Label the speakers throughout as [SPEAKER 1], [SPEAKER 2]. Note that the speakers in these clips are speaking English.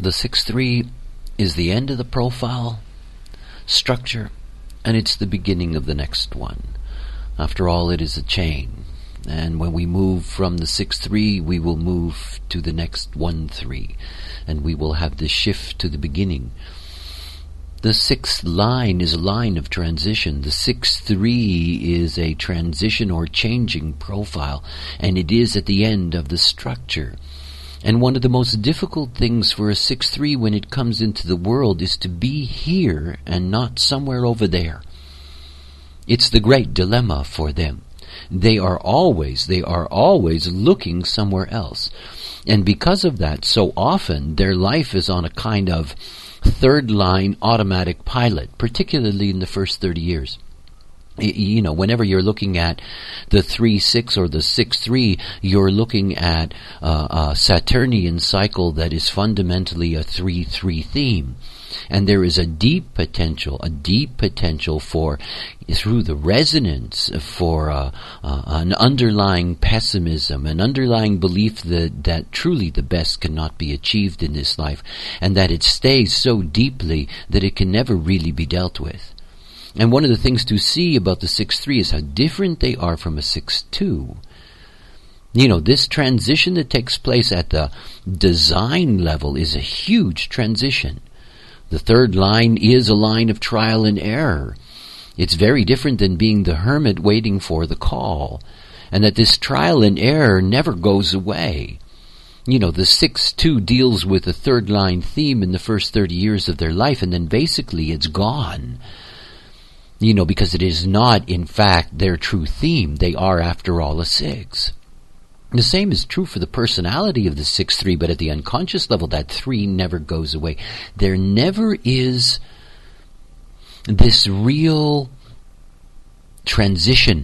[SPEAKER 1] The 6-3 is the end of the profile structure, and it's the beginning of the next one. After all, it is a chain. And when we move from the 6-3, we will move to the next 1-3. And we will have this shift to the beginning. The sixth line is a line of transition. The 6-3 is a transition or changing profile. And it is at the end of the structure. And one of the most difficult things for a 6-3 when it comes into the world is to be here and not somewhere over there. It's the great dilemma for them. They are always looking somewhere else. And because of that, so often their life is on a kind of third line automatic pilot, particularly in the first 30 years. You know, whenever you're looking at the 3-6 or the 6-3, you're looking at a Saturnian cycle that is fundamentally a 3-3 theme. And there is a deep potential for, through the resonance, for an underlying pessimism, an underlying belief that truly the best cannot be achieved in this life, and that it stays so deeply that it can never really be dealt with. And one of the things to see about the 6-3 is how different they are from a 6-2. You know, this transition that takes place at the design level is a huge transition. The third line is a line of trial and error. It's very different than being the hermit waiting for the call. And that this trial and error never goes away. You know, the 6-2 deals with the third line theme in the first 30 years of their life, and then basically it's gone. You know, because it is not, in fact, their true theme. They are, after all, a 6. The same is true for the personality of the 6-3, but at the unconscious level, that 3 never goes away. There never is this real transition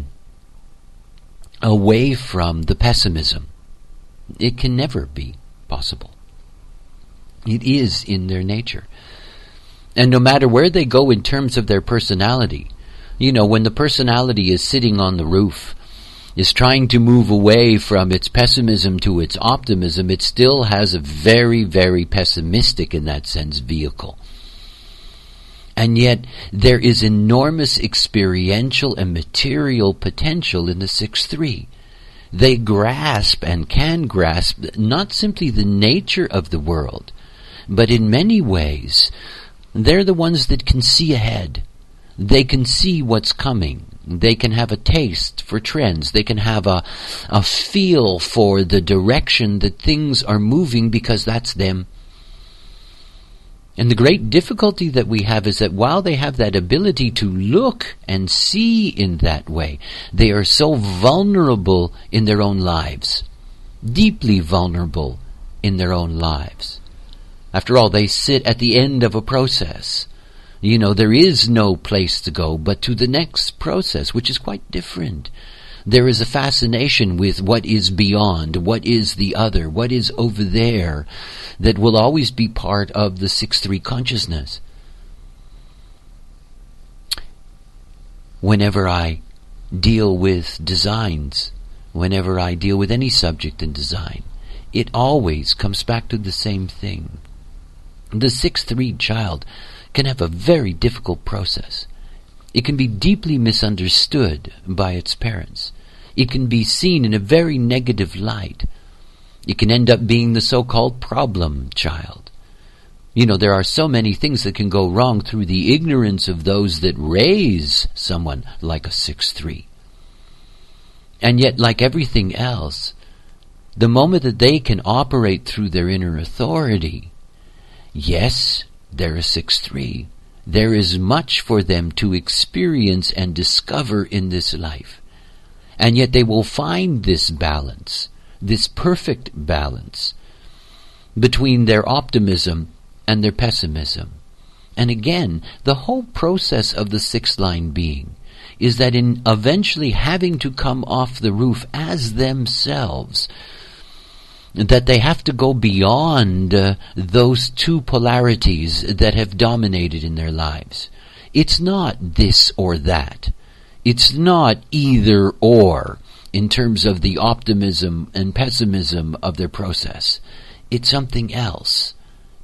[SPEAKER 1] away from the pessimism. It can never be possible. It is in their nature. And no matter where they go in terms of their personality, you know, when the personality is sitting on the roof, is trying to move away from its pessimism to its optimism, it still has a very, very pessimistic, in that sense, vehicle. And yet, there is enormous experiential and material potential in the 6-3. They grasp and can grasp not simply the nature of the world, but in many ways, they're the ones that can see ahead. They can see what's coming. They can have a taste for trends. They can have a feel for the direction that things are moving, because that's them. And the great difficulty that we have is that while they have that ability to look and see in that way, they are so vulnerable in their own lives. Deeply vulnerable in their own lives. After all, they sit at the end of a process. You know, there is no place to go but to the next process, which is quite different. There is a fascination with what is beyond, what is the other, what is over there, that will always be part of the 6-3 consciousness. Whenever I deal with designs, whenever I deal with any subject in design, it always comes back to the same thing. The 6-3 child can have a very difficult process. It can be deeply misunderstood by its parents. It can be seen in a very negative light. It can end up being the so-called problem child. You know, there are so many things that can go wrong through the ignorance of those that raise someone like a 6-3. And yet, like everything else, the moment that they can operate through their inner authority, yes, they're a 6-3. There is much for them to experience and discover in this life. And yet they will find this balance, this perfect balance, between their optimism and their pessimism. And again, the whole process of the 6th line being is that in eventually having to come off the roof as themselves, that they have to go beyond those two polarities that have dominated in their lives. It's not this or that. It's not either or in terms of the optimism and pessimism of their process. It's something else.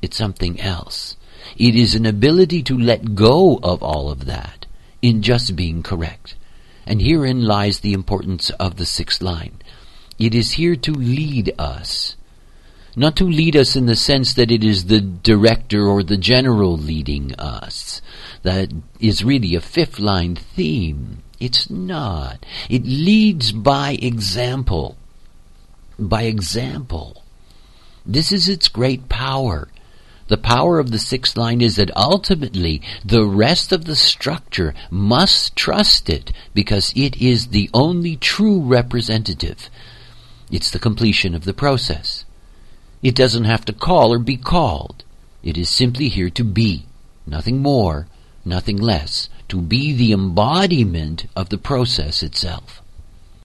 [SPEAKER 1] It's something else. It is an ability to let go of all of that in just being correct. And herein lies the importance of the sixth line. It is here to lead us. Not to lead us in the sense that it is the director or the general leading us. That is really a fifth line theme. It's not. It leads by example. By example. This is its great power. The power of the sixth line is that ultimately the rest of the structure must trust it because it is the only true representative. It's the completion of the process. It doesn't have to call or be called. It is simply here to be. Nothing more, nothing less. To be the embodiment of the process itself.